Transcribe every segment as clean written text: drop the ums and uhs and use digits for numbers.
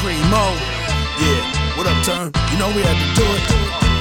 Primo. Yeah, what up, Turn? You know we had to do it.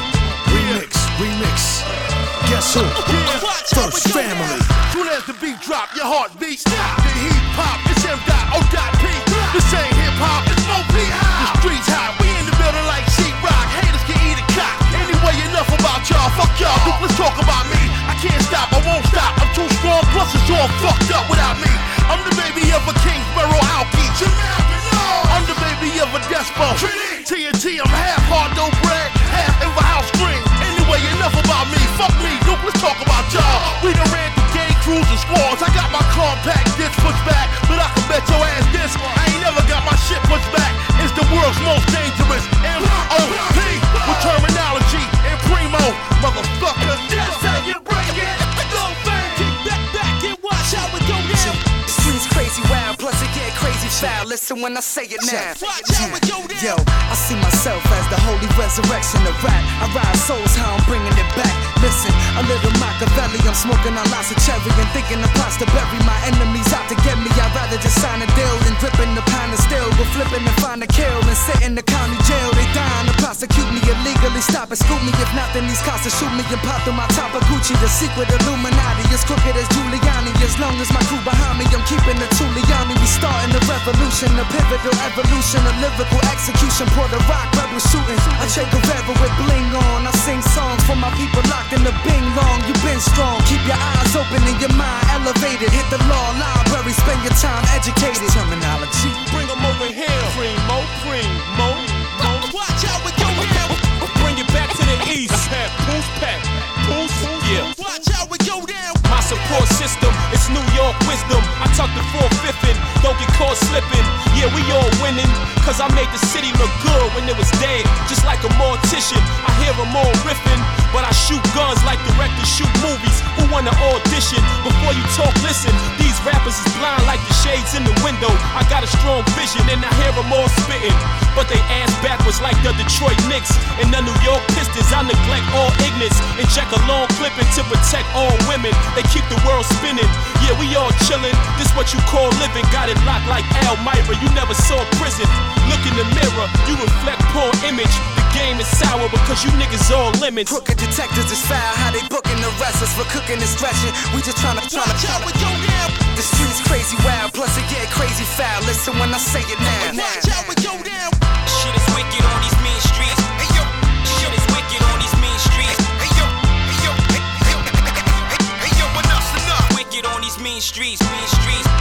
Remix. Guess who? First Family. Soon as the beat drop, your heart beats. The heat pop, it's M.O.P. This ain't hip hop, it's Mo.P. The streets hot, we in the building like sheetrock. Haters can eat a cock. Anyway, enough about y'all. Fuck y'all, let's talk about me. I can't stop, I won't stop. I'm too strong, plus it's all fucked up without me. I'm the baby of a Kingsborough alkie. I'm the baby of a Despo. TNT, I'm half hard dough bread, half Ever House Green. Anyway, enough about me. Fuck me, Duke, let's talk about y'all. We done ran through gang crews and squads. I got my compact disc pushed back, but I can bet your ass this, I ain't never got my shit pushed back. It's the world's most dangerous M.O.P. with terminology and Primo, motherfucker. That's how you break it. Go back, kick back and watch how it go down. Streets crazy wild, plus it get crazy foul. Listen when I say it now. Watch how it go down. Yo, I see myself as the holy resurrection of rap. I ride souls, how I'm bringing it back. Listen, a little Machiavelli, I'm smoking on lots of cherry and thinking of plots to bury my enemies out to get me. I'd rather just sign a deal than gripping the pine of steel. Go flipping and find a kill and sit in the county jail. They dying to prosecute me illegally, stop and scoop me. If not, then these cops will shoot me and pop through my top of Gucci. The secret Illuminati is crooked as Giuliani. As long as my crew behind me, I'm keeping the Giuliani. We starting the revolution, the pivotal evolution, a lyrical execution. Puerto Rock rebel shooting. I Che Guevara with bling on. I sing songs for my people locked in the Bing long. You been strong, keep your eyes open and your mind elevated. Hit the law library, spend your time educated. Terminology, Bring them over here. Primo. Watch how we go down. Bring it back to the east. Poos, Yeah. Watch how we go down. My support system, it's New York wisdom. I tuck the 4/5 in, don't get caught slipping. Yeah, we all winning, cause I made the city look good when it was dead. Just like a mortician, I hear them all riffing, but I shoot guns like directors shoot movies. Who wanna audition? Before you talk, listen. These rappers is blind like the shades in the window. I got a strong vision and I hear them all spitting, but they ass backwards like the Detroit Knicks and the New York Pistons. I neglect all ignorance and check a long clipping to protect all women. They keep the world spinning. Yeah, we all chillin'. This what you call living. Got it locked like Elmira. You never saw prison. Look in the mirror, you reflect poor image. The game is sour because you niggas all limits. crooked detectives is foul. How they booking the wrestlers for cooking and stretching. We just tryna Watch how we go down. The streets crazy wild, plus it get crazy foul. Listen when I say it now. Watch how we go down. Shit is wicked on these mean streets. Hey yo, shit is wicked on these mean streets. Hey yo, hey yo, hey yo, hey yo, enough. Wicked on these mean streets, mean streets.